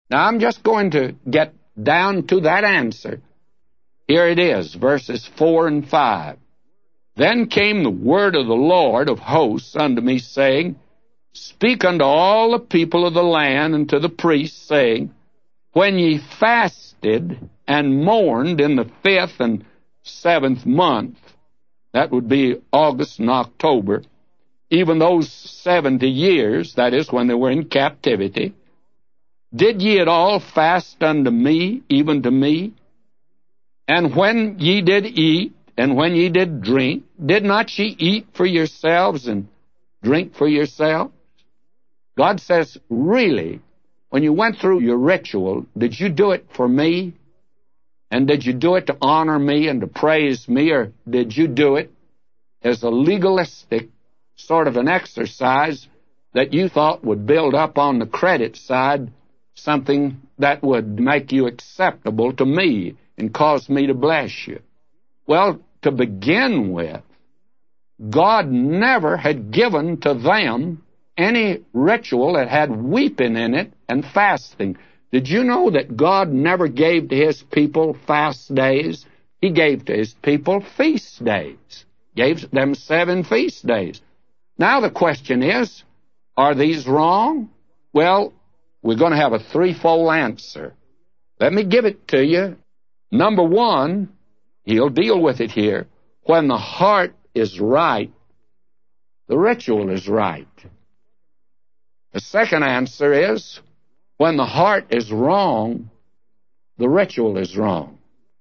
Now, I'm just going to get down to that answer. Here it is, verses 4 and 5. Then came the word of the Lord of hosts unto me, saying, Speak unto all the people of the land and to the priests, saying, When ye fasted and mourned in the 5th and 7th month, that would be August and October, even those 70 years, that is, when they were in captivity, did ye at all fast unto me, even to me? And when ye did eat, and when ye did drink, did not ye eat for yourselves and drink for yourselves? God says, really, when you went through your ritual, did you do it for me? And did you do it to honor me and to praise me, or did you do it as a legalistic sort of an exercise that you thought would build up on the credit side something that would make you acceptable to me and cause me to bless you? Well, to begin with, God never had given to them any ritual that had weeping in it and fasting. Did you know that God never gave to His people fast days? He gave to His people feast days. Gave them 7 feast days. Now the question is, are these wrong? Well, we're going to have a threefold answer. Let me give it to you. Number one, he'll deal with it here. When the heart is right, the ritual is right. The second answer is, when the heart is wrong, the ritual is wrong.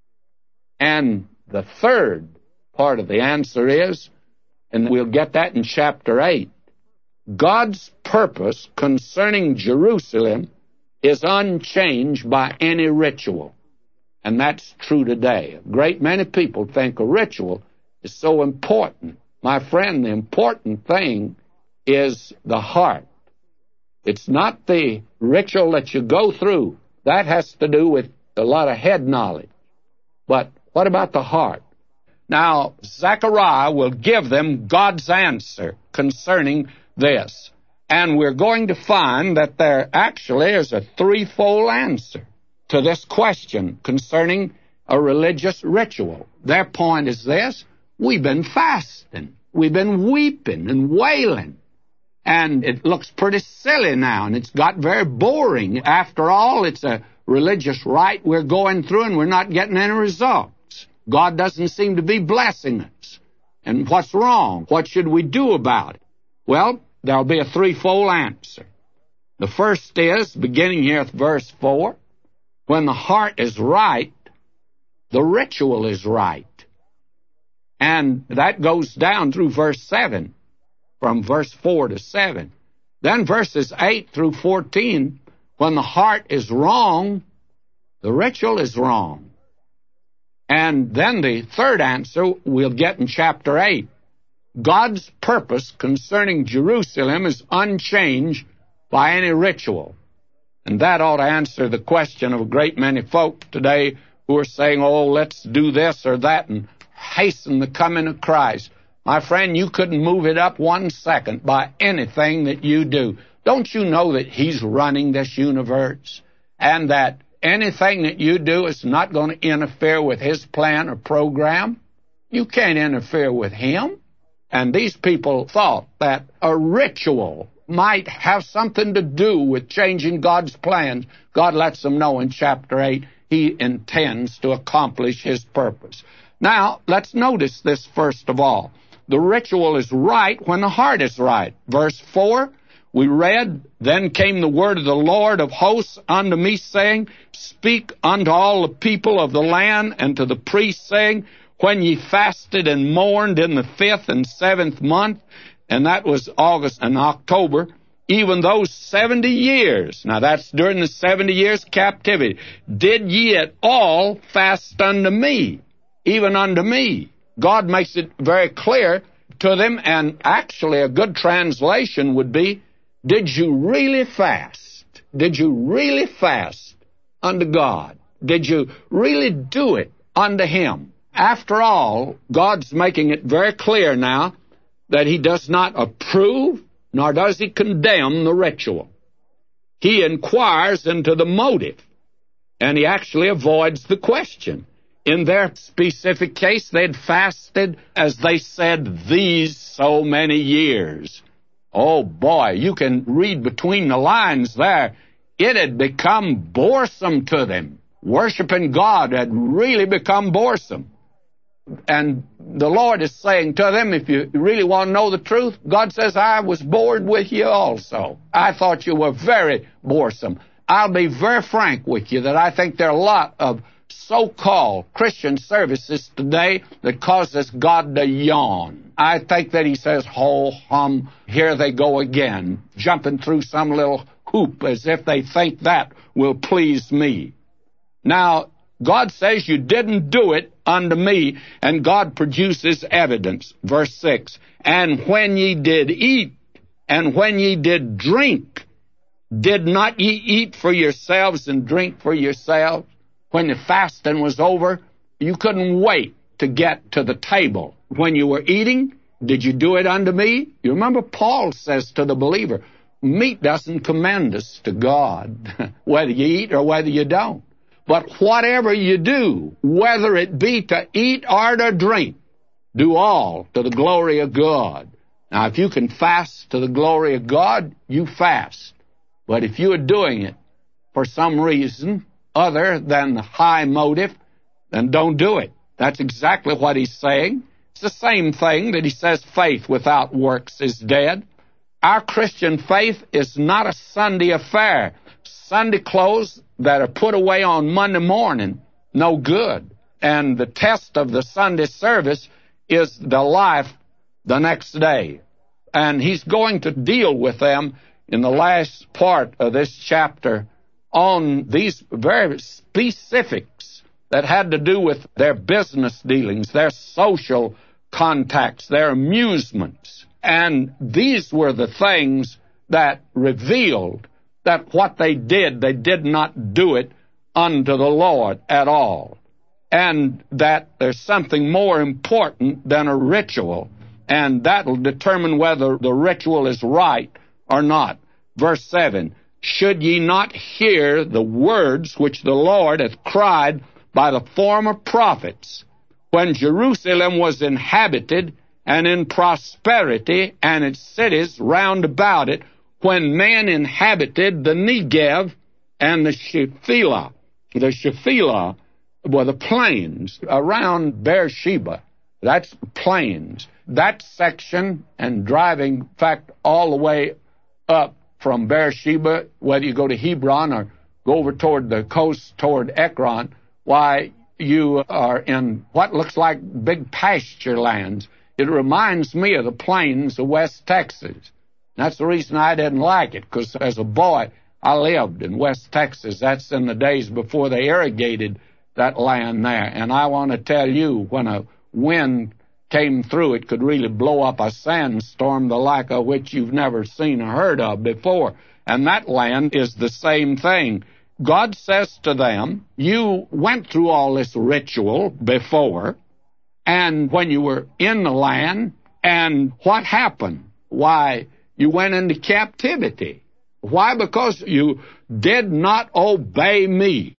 And the third part of the answer is, and we'll get that in chapter 8, God's purpose concerning Jerusalem is unchanged by any ritual. And that's true today. A great many people think a ritual is so important. My friend, the important thing is the heart. It's not the ritual that you go through. That has to do with a lot of head knowledge. But what about the heart? Now, Zechariah will give them God's answer concerning this. And we're going to find that there actually is a threefold answer to this question concerning a religious ritual. Their point is this: we've been fasting, we've been weeping and wailing, and it looks pretty silly now, and it's got very boring. After all, it's a religious rite we're going through, and we're not getting any results. God doesn't seem to be blessing us. And what's wrong? What should we do about it? Well, there'll be a threefold answer. The first is, beginning here at verse 4, when the heart is right, the ritual is right. And that goes down through verse 7, from verse 4 to 7. Then verses 8 through 14, when the heart is wrong, the ritual is wrong. And then the third answer we'll get in chapter 8. God's purpose concerning Jerusalem is unchanged by any ritual. And that ought to answer the question of a great many folk today who are saying, oh, let's do this or that and hasten the coming of Christ. My friend, you couldn't move it up 1 second by anything that you do. Don't you know that He's running this universe and that anything that you do is not going to interfere with His plan or program? You can't interfere with Him. And these people thought that a ritual might have something to do with changing God's plans. God lets them know in chapter 8 He intends to accomplish His purpose. Now, let's notice this first of all. The ritual is right when the heart is right. Verse 4, we read, Then came the word of the Lord of hosts unto me, saying, Speak unto all the people of the land and to the priests, saying, When ye fasted and mourned in the 5th and 7th month, and that was August and October, even those 70 years, now that's during the 70 years captivity, did ye at all fast unto me, even unto me? God makes it very clear to them, and actually a good translation would be, did you really fast? Did you really fast unto God? Did you really do it unto Him? After all, God's making it very clear now that He does not approve, nor does He condemn the ritual. he inquires into the motive, and he actually avoids the question. In their specific case, they'd fasted, as they said, these so many years. Oh, boy, you can read between the lines there. It had become boresome to them. Worshiping God had really become boresome. And the Lord is saying to them, if you really want to know the truth, God says, I was bored with you also. I thought you were very boresome. I'll be very frank with you that I think there are a lot of so-called Christian services today that causes God to yawn. I think that he says, ho hum, here they go again, jumping through some little hoop as if they think that will please me. Now, God says you didn't do it unto me, and God produces evidence. Verse 6, and when ye did eat, and when ye did drink, did not ye eat for yourselves and drink for yourselves? When the fasting was over, you couldn't wait to get to the table. When you were eating, did you do it unto me? You remember Paul says to the believer, meat doesn't commend us to God, whether you eat or whether you don't. But whatever you do, whether it be to eat or to drink, do all to the glory of God. Now, if you can fast to the glory of God, you fast. But if you are doing it for some reason other than the high motive, then don't do it. That's exactly what he's saying. It's the same thing that he says faith without works is dead. Our Christian faith is not a Sunday affair. Sunday clothes that are put away on Monday morning, no good. And the test of the Sunday service is the life the next day. And he's going to deal with them in the last part of this chapter on these very specifics that had to do with their business dealings, their social contacts, their amusements. And these were the things that revealed that what they did not do it unto the Lord at all. And that there's something more important than a ritual, and that'll determine whether the ritual is right or not. Verse 7, should ye not hear the words which the Lord hath cried by the former prophets, when Jerusalem was inhabited and in prosperity, and its cities round about it, when men inhabited the Negev and the Shephelah. The Shephelah were the plains around Beersheba. That's plains. That section, and driving, in fact, all the way up from Beersheba, whether you go to Hebron or go over toward the coast toward Ekron, why, you are in what looks like big pasture lands. It reminds me of the plains of West Texas. That's the reason I didn't like it, because as a boy, I lived in West Texas. That's in the days before they irrigated that land there. And I want to tell you, when a wind came through, it could really blow up a sandstorm, the like of which you've never seen or heard of before. And that land is the same thing. God says to them, you went through all this ritual before, and when you were in the land, and what happened? Why, you went into captivity. Why? Because you did not obey me.